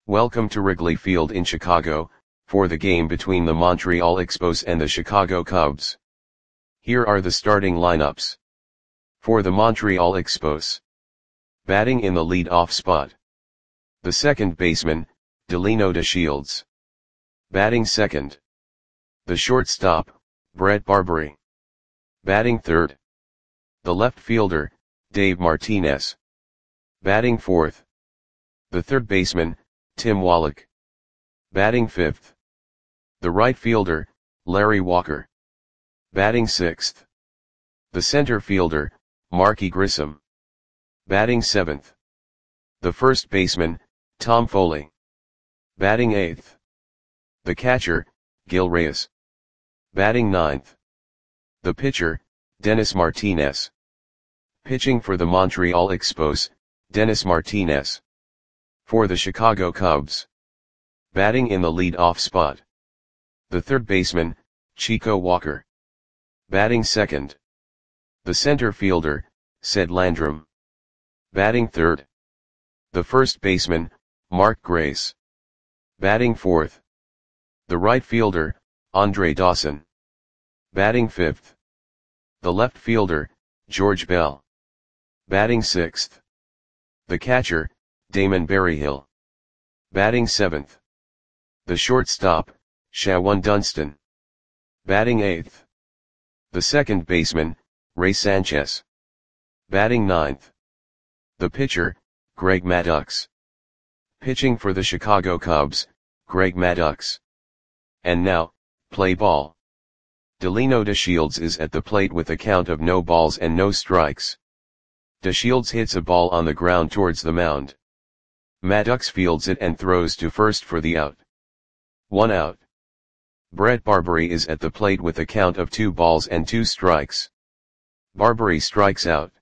Welcome to Wrigley Field in Chicago, for the game between the Montreal Expos and the Chicago Cubs. Here are the starting lineups. For the Montreal Expos. Batting in the lead-off spot. The second baseman, Delino DeShields. Batting second. The shortstop, Brett Barberie. Batting third. The left fielder, Dave Martinez. Batting fourth. The third baseman, Tim Wallach. Batting fifth. The right fielder, Larry Walker. Batting sixth. The center fielder, Marky Grissom. Batting seventh. The first baseman, Tom Foley. Batting eighth. The catcher, Gil Reyes. Batting ninth. The pitcher, Dennis Martinez. Pitching for the Montreal Expos, Dennis Martinez. For the Chicago Cubs. Batting in the lead-off spot. The third baseman, Chico Walker. Batting second. The center fielder, Ced Landrum. Batting third. The first baseman, Mark Grace. Batting fourth. The right fielder, Andre Dawson. Batting fifth. The left fielder, George Bell. Batting sixth. The catcher, Damon Berryhill. Batting seventh. The shortstop, Shawan Dunston. Batting eighth. The second baseman, Ray Sanchez. Batting ninth. The pitcher, Greg Maddux. Pitching for the Chicago Cubs, Greg Maddux. And now, play ball. Delino DeShields is at the plate with a count of no balls and no strikes. DeShields hits a ball on the ground towards the mound. Maddux fields it and throws to first for the out. 1 out. Brett Barberie is at the plate with a count of 2 balls and 2 strikes. Barberie strikes out.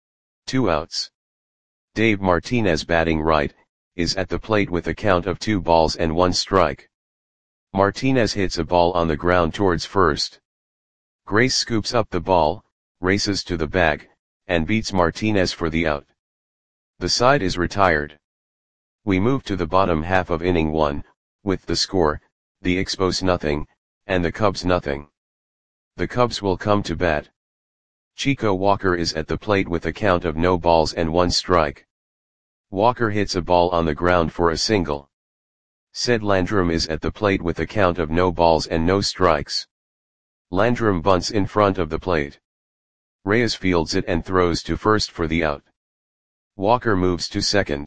2 outs. Dave Martinez, batting right, is at the plate with a count of 2 balls and 1 strike. Martinez hits a ball on the ground towards first. Grace scoops up the ball, races to the bag, and beats Martinez for the out. The side is retired. We move to the bottom half of inning 1, with the score, the Expos nothing, and the Cubs nothing. The Cubs will come to bat. Chico Walker is at the plate with a count of no balls and 1 strike. Walker hits a ball on the ground for a single. Ced Landrum is at the plate with a count of no balls and no strikes. Landrum bunts in front of the plate. Reyes fields it and throws to first for the out. Walker moves to second.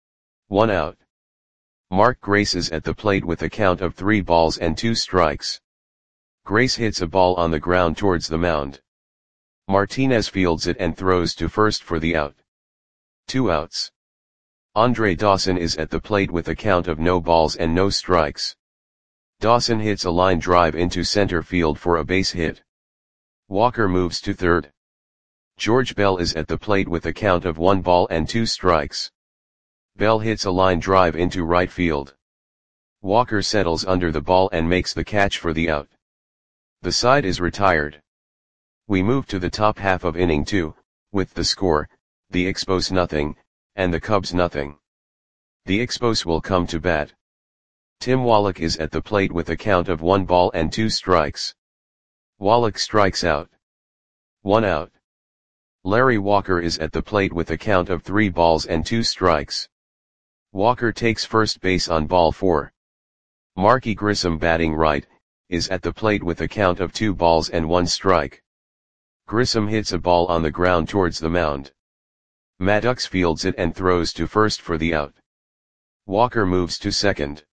1 out. Mark Grace is at the plate with a count of 3 balls and 2 strikes. Grace hits a ball on the ground towards the mound. Martinez fields it and throws to first for the out. 2 outs. Andre Dawson is at the plate with a count of no balls and no strikes. Dawson hits a line drive into center field for a base hit. Walker moves to third. George Bell is at the plate with a count of 1 ball and 2 strikes. Bell hits a line drive into right field. Walker settles under the ball and makes the catch for the out. The side is retired. We move to the top half of inning 2, with the score, the Expos nothing, and the Cubs nothing. The Expos will come to bat. Tim Wallach is at the plate with a count of 1 ball and 2 strikes. Wallach strikes out. 1 out. Larry Walker is at the plate with a count of 3 balls and 2 strikes. Walker takes first base on ball 4. Marky Grissom, batting right, is at the plate with a count of 2 balls and 1 strike. Grissom hits a ball on the ground towards the mound. Maddux fields it and throws to first for the out. Walker moves to second.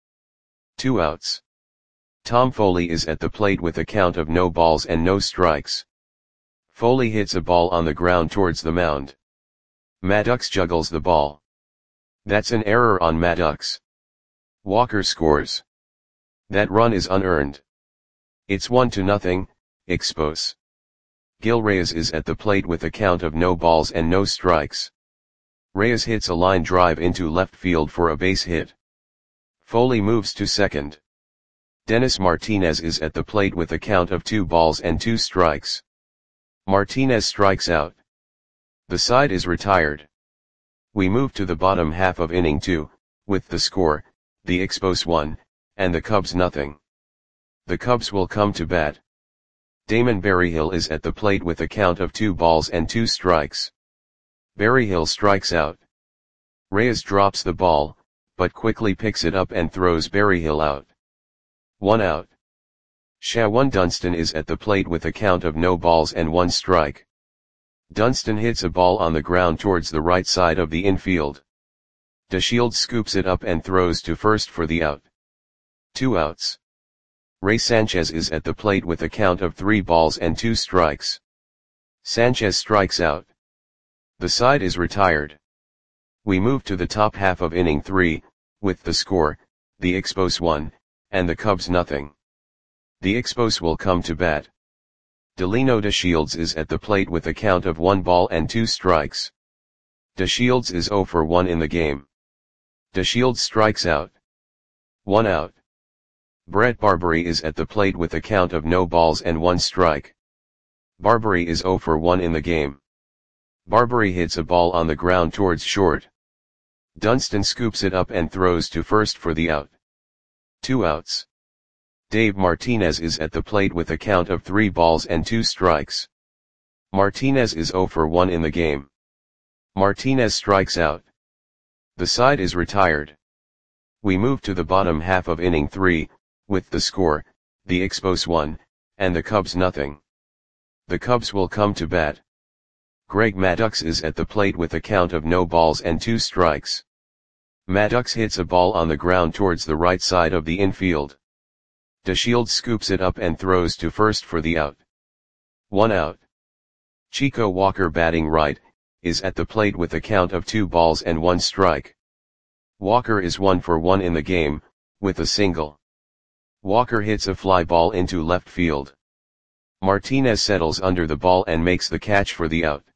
2 outs. Tom Foley is at the plate with a count of no balls and no strikes. Foley hits a ball on the ground towards the mound. Maddux juggles the ball. That's an error on Maddux. Walker scores. That run is unearned. It's 1-0, Expos. Gil Reyes is at the plate with a count of no balls and no strikes. Reyes hits a line drive into left field for a base hit. Foley moves to second. Dennis Martinez is at the plate with a count of 2 balls and 2 strikes. Martinez strikes out. The side is retired. We move to the bottom half of inning 2, with the score, the Expos 1, and the Cubs nothing. The Cubs will come to bat. Damon Berryhill is at the plate with a count of 2 balls and 2 strikes. Berryhill strikes out. Reyes drops the ball, but quickly picks it up and throws Berryhill out. 1 out. Shawan Dunston is at the plate with a count of no balls and 1 strike. Dunston hits a ball on the ground towards the right side of the infield. DeShields scoops it up and throws to first for the out. 2 outs. Ray Sanchez is at the plate with a count of 3 balls and 2 strikes. Sanchez strikes out. The side is retired. We move to the top half of inning 3, with the score, the Expos 1, and the Cubs nothing. The Expos will come to bat. Delino DeShields is at the plate with a count of 1 ball and 2 strikes. DeShields is 0 for 1 in the game. DeShields strikes out. 1 out. Brett Barbary is at the plate with a count of no balls and 1 strike. Barbary is 0 for 1 in the game. Barbary hits a ball on the ground towards short. Dunston scoops it up and throws to first for the out. 2 outs. Dave Martinez is at the plate with a count of 3 balls and 2 strikes. Martinez is 0 for 1 in the game. Martinez strikes out. The side is retired. We move to the bottom half of inning 3, with the score, the Expos 1, and the Cubs nothing. The Cubs will come to bat. Greg Maddux is at the plate with a count of no balls and 2 strikes. Maddux hits a ball on the ground towards the right side of the infield. DeShields scoops it up and throws to first for the out. 1 out. Chico Walker, batting right, is at the plate with a count of 2 balls and 1 strike. Walker is 1 for 1 in the game, with a single. Walker hits a fly ball into left field. Martinez settles under the ball and makes the catch for the out.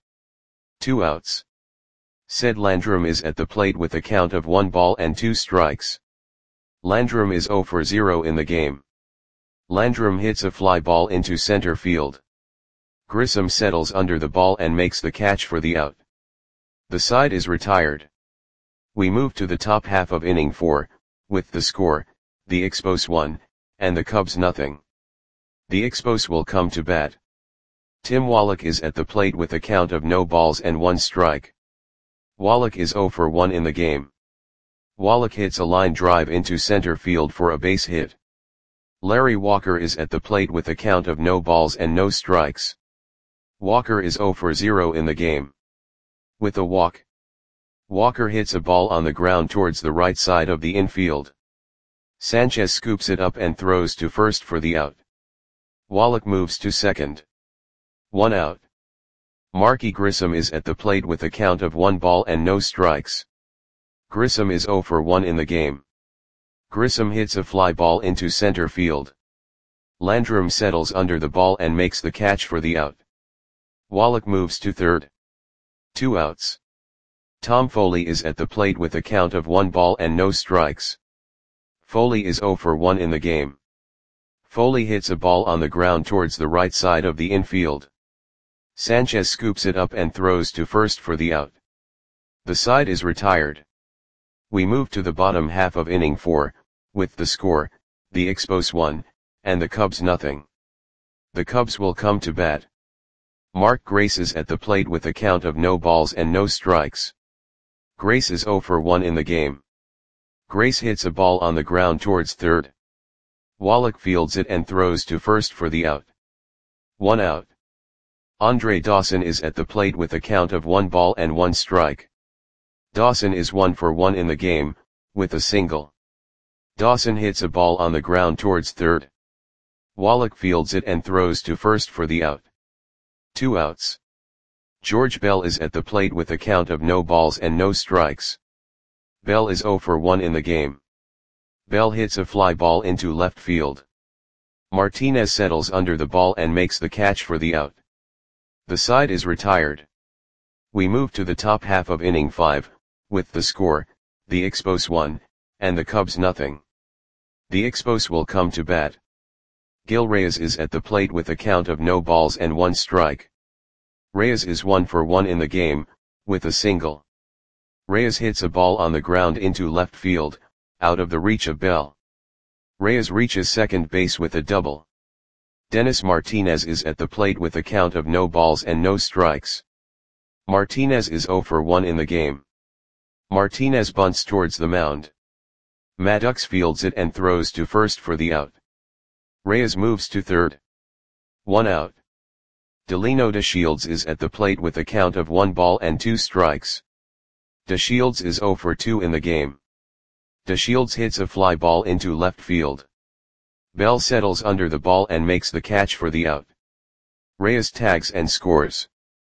2 outs. Ced Landrum is at the plate with a count of 1 ball and 2 strikes. Landrum is 0 for 0 in the game. Landrum hits a fly ball into center field. Grissom settles under the ball and makes the catch for the out. The side is retired. We move to the top half of inning 4, with the score, the Expos 1, and the Cubs nothing. The Expos will come to bat. Tim Wallach is at the plate with a count of no balls and 1 strike. Wallach is 0 for 1 in the game. Wallach hits a line drive into center field for a base hit. Larry Walker is at the plate with a count of no balls and no strikes. Walker is 0 for 0 in the game. With a walk, Walker hits a ball on the ground towards the right side of the infield. Sanchez scoops it up and throws to first for the out. Wallach moves to second. 1 out. Marky Grissom is at the plate with a count of 1 ball and no strikes. Grissom is 0 for 1 in the game. Grissom hits a fly ball into center field. Landrum settles under the ball and makes the catch for the out. Wallach moves to third. 2 outs. Tom Foley is at the plate with a count of 1 ball and no strikes. Foley is 0 for 1 in the game. Foley hits a ball on the ground towards the right side of the infield. Sanchez scoops it up and throws to first for the out. The side is retired. We move to the bottom half of inning 4, with the score, the Expos 1, and the Cubs nothing. The Cubs will come to bat. Mark Grace is at the plate with a count of no balls and no strikes. Grace is 0 for 1 in the game. Grace hits a ball on the ground towards third. Wallach fields it and throws to first for the out. 1 out. Andre Dawson is at the plate with a count of 1 ball and 1 strike. Dawson is 1 for 1 in the game, with a single. Dawson hits a ball on the ground towards third. Wallach fields it and throws to first for the out. 2 outs. George Bell is at the plate with a count of no balls and no strikes. Bell is 0 for 1 in the game. Bell hits a fly ball into left field. Martinez settles under the ball and makes the catch for the out. The side is retired. We move to the top half of inning 5, with the score, the Expos 1, and the Cubs nothing. The Expos will come to bat. Gil Reyes is at the plate with a count of no balls and 1 strike. Reyes is 1 for 1 in the game, with a single. Reyes hits a ball on the ground into left field, out of the reach of Bell. Reyes reaches second base with a double. Dennis Martinez is at the plate with a count of no balls and no strikes. Martinez is 0 for 1 in the game. Martinez bunts towards the mound. Maddox fields it and throws to first for the out. Reyes moves to third. 1 out. Delino DeShields is at the plate with a count of 1 ball and 2 strikes. DeShields is 0 for 2 in the game. DeShields hits a fly ball into left field. Bell settles under the ball and makes the catch for the out. Reyes tags and scores.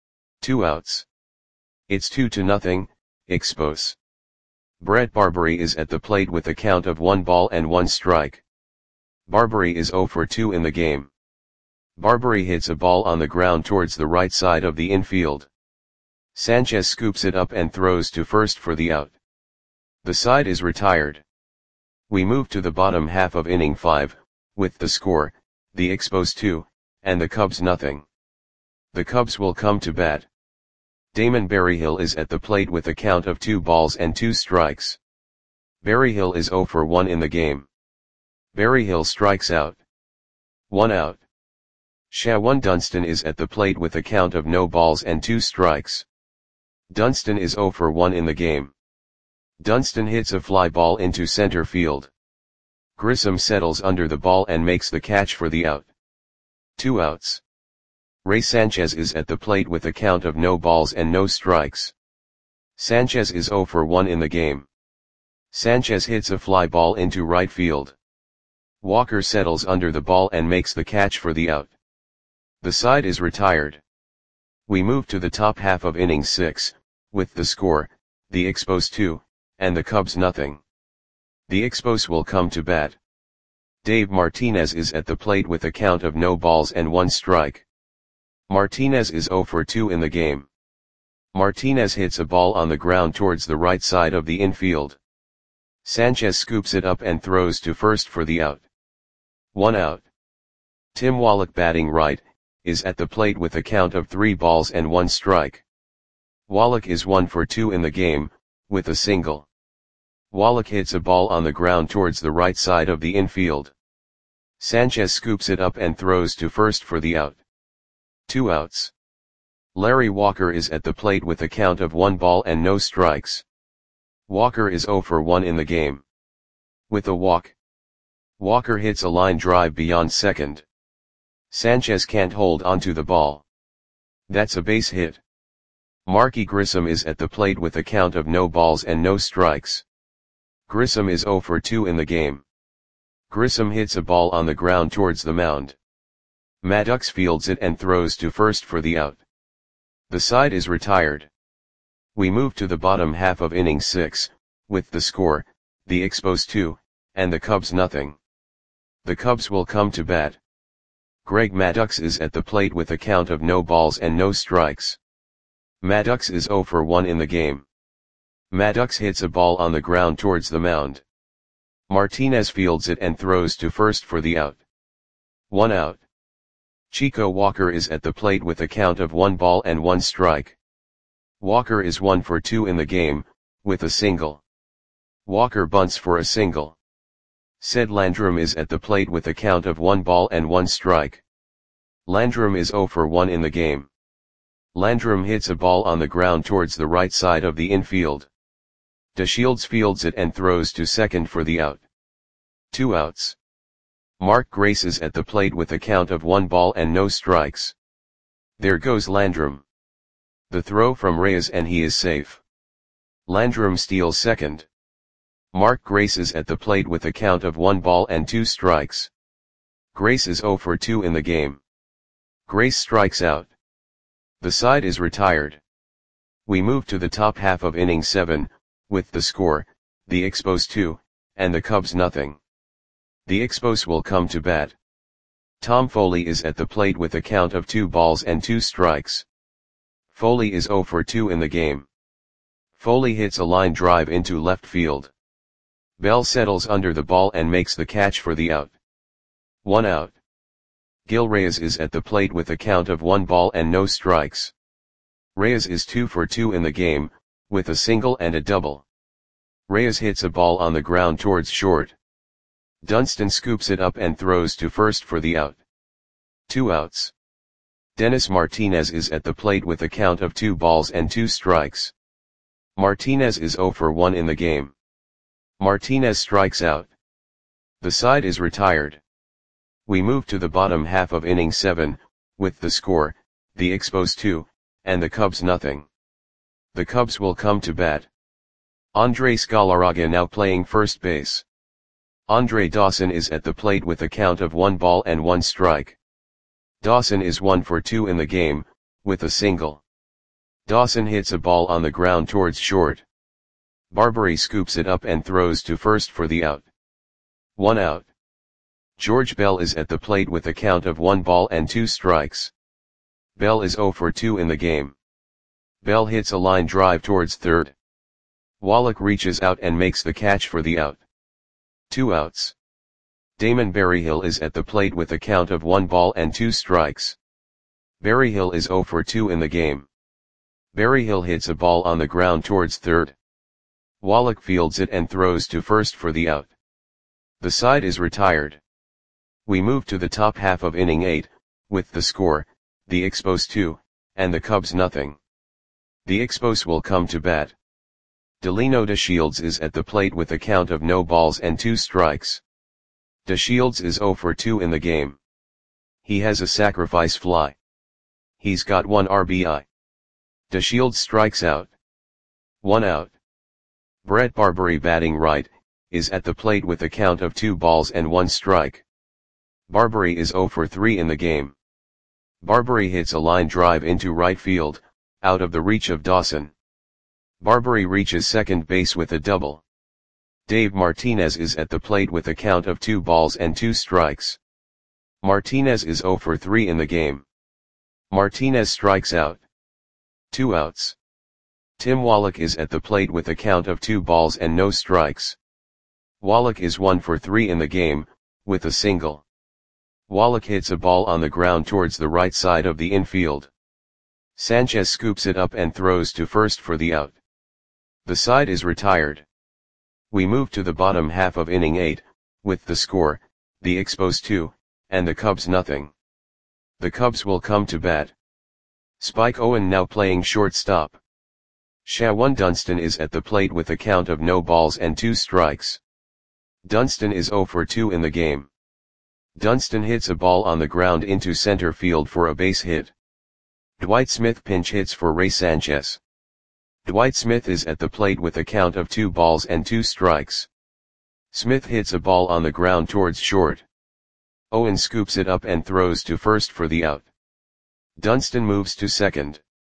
2 outs. It's 2-0, Expos. Brett Barbary is at the plate with a count of 1 ball and 1 strike. Barbary is 0 for 2 in the game. Barbary hits a ball on the ground towards the right side of the infield. Sanchez scoops it up and throws to first for the out. The side is retired. We move to the bottom half of inning 5, with the score, the Expos 2, and the Cubs nothing. The Cubs will come to bat. Damon Berryhill is at the plate with a count of 2 balls and 2 strikes. Berryhill is 0 for 1 in the game. Berryhill strikes out. 1 out. Shawan Dunston is at the plate with a count of no balls and 2 strikes. Dunston is 0 for 1 in the game. Dunston hits a fly ball into center field. Grissom settles under the ball and makes the catch for the out. 2 outs. Ray Sanchez is at the plate with a count of no balls and no strikes. Sanchez is 0 for 1 in the game. Sanchez hits a fly ball into right field. Walker settles under the ball and makes the catch for the out. The side is retired. We move to the top half of inning 6, with the score, the Expos 2, and the Cubs nothing. The Expos will come to bat. Dave Martinez is at the plate with a count of no balls and 1 strike. Martinez is 0 for 2 in the game. Martinez hits a ball on the ground towards the right side of the infield. Sanchez scoops it up and throws to first for the out. 1 out. Tim Wallach, batting right, is at the plate with a count of 3 balls and 1 strike. Wallach is 1 for 2 in the game, with a single. Wallach hits a ball on the ground towards the right side of the infield. Sanchez scoops it up and throws to first for the out. 2 outs. Larry Walker is at the plate with a count of 1 ball and no strikes. Walker is 0 for 1 in the game. With a walk. Walker hits a line drive beyond second. Sanchez can't hold onto the ball. That's a base hit. Marky Grissom is at the plate with a count of no balls and no strikes. Grissom is 0 for 2 in the game. Grissom hits a ball on the ground towards the mound. Maddox fields it and throws to first for the out. The side is retired. We move to the bottom half of inning 6, with the score, the Expos 2, and the Cubs nothing. The Cubs will come to bat. Greg Maddox is at the plate with a count of no balls and no strikes. Maddox is 0 for 1 in the game. Maddox hits a ball on the ground towards the mound. Martinez fields it and throws to first for the out. 1 out. Chico Walker is at the plate with a count of 1 ball and 1 strike. Walker is 1 for 2 in the game, with a single. Walker bunts for a single. Ced Landrum is at the plate with a count of 1 ball and 1 strike. Landrum is 0 for 1 in the game. Landrum hits a ball on the ground towards the right side of the infield. DeShields fields it and throws to second for the out. 2 outs. Mark Grace is at the plate with a count of 1 ball and no strikes. There goes Landrum. The throw from Reyes and he is safe. Landrum steals second. Mark Grace is at the plate with a count of 1 ball and 2 strikes. Grace is 0 for 2 in the game. Grace strikes out. The side is retired. We move to the top half of inning 7, with the score, the Expos 2, and the Cubs nothing. The Expos will come to bat. Tom Foley is at the plate with a count of 2 balls and 2 strikes. Foley is 0 for 2 in the game. Foley hits a line drive into left field. Bell settles under the ball and makes the catch for the out. 1 out. Gil Reyes is at the plate with a count of 1 ball and no strikes. Reyes is 2 for 2 in the game, with a single and a double. Reyes hits a ball on the ground towards short. Dunston scoops it up and throws to first for the out. 2 outs. Dennis Martinez is at the plate with a count of 2 balls and 2 strikes. Martinez is 0 for 1 in the game. Martinez strikes out. The side is retired. We move to the bottom half of inning 7, with the score, the Expos 2, and the Cubs nothing. The Cubs will come to bat. Andres Galarraga now playing first base. Andre Dawson is at the plate with a count of 1 ball and 1 strike. Dawson is 1 for 2 in the game, with a single. Dawson hits a ball on the ground towards short. Barbary scoops it up and throws to first for the out. 1 out. George Bell is at the plate with a count of 1 ball and 2 strikes. Bell is 0 for 2 in the game. Bell hits a line drive towards third. Wallach reaches out and makes the catch for the out. 2 outs. Damon Berryhill is at the plate with a count of 1 ball and 2 strikes. Berryhill is 0 for 2 in the game. Berryhill hits a ball on the ground towards third. Wallach fields it and throws to first for the out. The side is retired. We move to the top half of inning 8, with the score, the Expos 2, and the Cubs nothing. The Expos will come to bat. Delino DeShields is at the plate with a count of no balls and 2 strikes. DeShields is 0 for 2 in the game. He has a sacrifice fly. He's got 1 RBI. DeShields strikes out. 1 out. Brett Barbary batting right, is at the plate with a count of 2 balls and 1 strike. Barbary is 0 for 3 in the game. Barbary hits a line drive into right field, out of the reach of Dawson. Barbary reaches second base with a double. Dave Martinez is at the plate with a count of 2 balls and 2 strikes. Martinez is 0 for 3 in the game. Martinez strikes out. 2 outs. Tim Wallach is at the plate with a count of 2 balls and no strikes. Wallach is 1 for 3 in the game, with a single. Wallach hits a ball on the ground towards the right side of the infield. Sanchez scoops it up and throws to first for the out. The side is retired. We move to the bottom half of inning 8, with the score, the Expos 2, and the Cubs nothing. The Cubs will come to bat. Spike Owen now playing shortstop. Shawan Dunston is at the plate with a count of no balls and 2 strikes. Dunston is 0 for 2 in the game. Dunston hits a ball on the ground into center field for a base hit. Dwight Smith pinch hits for Ray Sanchez. Dwight Smith is at the plate with a count of 2 balls and 2 strikes. Smith hits a ball on the ground towards short. Owen scoops it up and throws to first for the out. Dunston moves to second.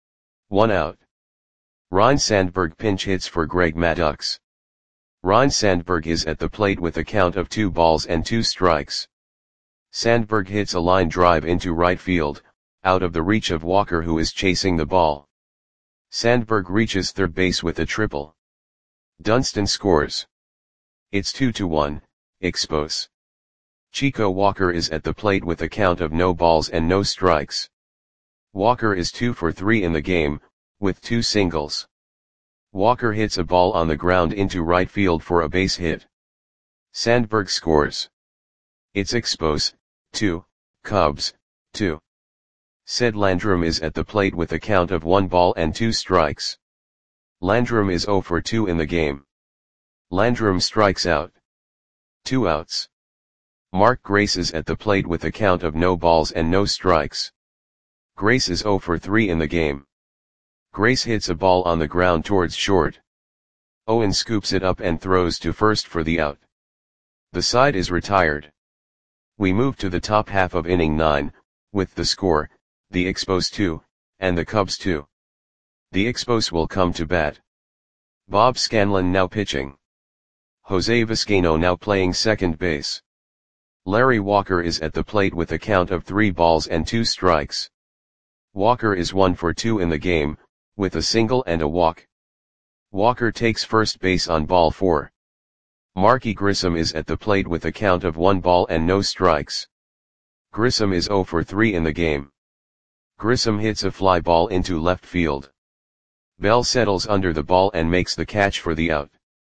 1 out. Ryne Sandberg pinch hits for Greg Maddux. Ryne Sandberg is at the plate with a count of 2 balls and 2 strikes. Sandberg hits a line drive into right field, out of the reach of Walker who is chasing the ball. Sandberg reaches third base with a triple. Dunston scores. It's 2-1, Expos. Chico Walker is at the plate with a count of no balls and no strikes. Walker is 2 for 3 in the game, with 2 singles. Walker hits a ball on the ground into right field for a base hit. Sandberg scores. It's Expos, 2, Cubs, 2. Ced Landrum is at the plate with a count of 1 ball and 2 strikes. Landrum is 0 for 2 in the game. Landrum strikes out. 2 outs. Mark Grace is at the plate with a count of no balls and no strikes. Grace is 0 for 3 in the game. Grace hits a ball on the ground towards short. Owen scoops it up and throws to first for the out. The side is retired. We move to the top half of inning 9, with the score, the Expos 2, and the Cubs 2. The Expos will come to bat. Bob Scanlon now pitching. Jose Vizcaino now playing second base. Larry Walker is at the plate with a count of 3 balls and 2 strikes. Walker is 1 for 2 in the game, with a single and a walk. Walker takes first base on ball 4. Marky Grissom is at the plate with a count of 1 ball and no strikes. Grissom is 0 for 3 in the game. Grissom hits a fly ball into left field. Bell settles under the ball and makes the catch for the out.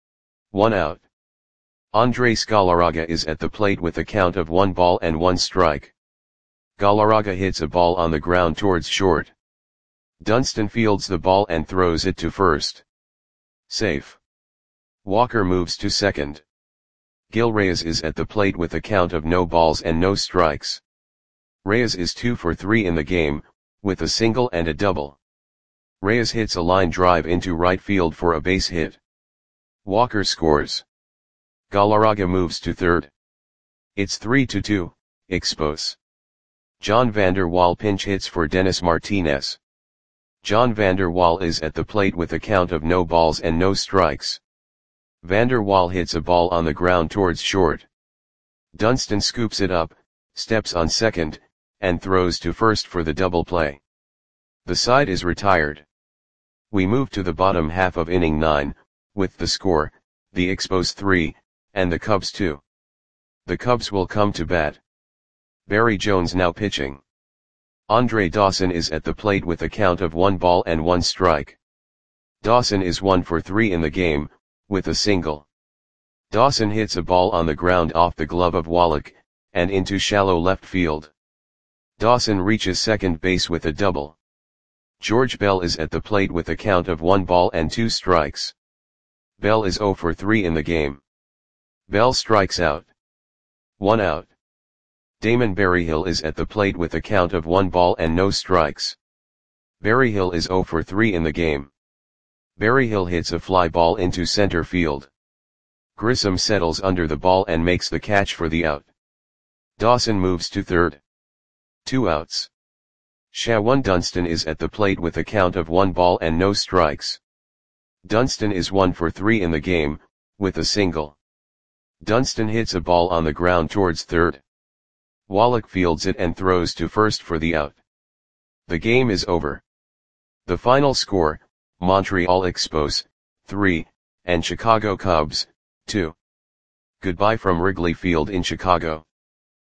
1 out. Andres Galarraga is at the plate with a count of 1 ball and 1 strike. Galarraga hits a ball on the ground towards short. Dunston fields the ball and throws it to first. Safe. Walker moves to second. Gil Reyes is at the plate with a count of no balls and no strikes. Reyes is 2 for 3 in the game, with a single and a double. Reyes hits a line drive into right field for a base hit. Walker scores. Galarraga moves to third. It's 3-2, Expos. John Vander Wal pinch hits for Dennis Martinez. John Vander Wal is at the plate with a count of no balls and no strikes. Vander Wal hits a ball on the ground towards short. Dunston scoops it up, steps on second, and throws to first for the double play. The side is retired. We move to the bottom half of inning 9, with the score, the Expos 3, and the Cubs 2. The Cubs will come to bat. Barry Jones now pitching. Andre Dawson is at the plate with a count of 1 ball and 1 strike. Dawson is 1 for 3 in the game, with a single. Dawson hits a ball on the ground off the glove of Wallach, and into shallow left field. Dawson reaches second base with a double. George Bell is at the plate with a count of 1 ball and 2 strikes. Bell is 0 for 3 in the game. Bell strikes out. 1 out. Damon Berryhill is at the plate with a count of 1 ball and no strikes. Berryhill is 0 for 3 in the game. Berryhill hits a fly ball into center field. Grissom settles under the ball and makes the catch for the out. Dawson moves to third. 2 outs. Shawan Dunston is at the plate with a count of 1 ball and no strikes. Dunston is 1 for 3 in the game, with a single. Dunston hits a ball on the ground towards third. Wallach fields it and throws to first for the out. The game is over. The final score, Montreal Expos, 3, and Chicago Cubs, 2. Goodbye from Wrigley Field in Chicago.